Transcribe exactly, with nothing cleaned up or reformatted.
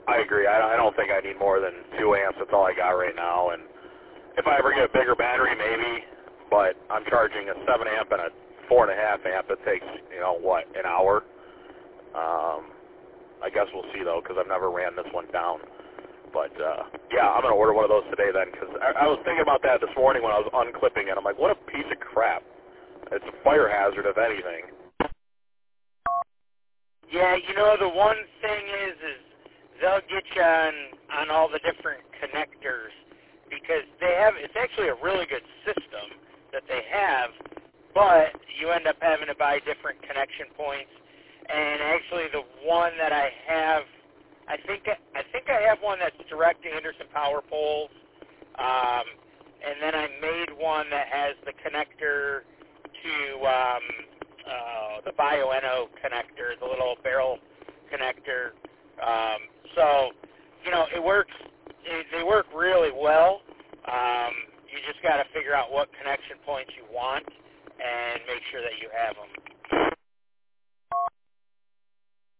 I agree. I, I don't think I need more than two amps. That's all I got right now. And if I ever get a bigger battery, maybe. But I'm charging a seven amp and a four and a half amp. It takes, you know, what, an hour? Um, I guess we'll see, though, because I've never ran this one down. But, uh, yeah, I'm going to order one of those today then, because I, I was thinking about that this morning when I was unclipping it. I'm like, what a piece of crap. It's a fire hazard, if anything. Yeah, you know, the one thing is, is they'll get you on, on all the different connectors, because they have, it's actually a really good system that they have, but you end up having to buy different connection points. And actually the one that I have, I think I think I have one that's direct to Anderson power poles, um, and then I made one that has the connector to um, uh, the Bioenno connector, the little barrel connector. Um, so, you know, it works. It, they work really well. Um, you just got to figure out what connection points you want and make sure that you have them.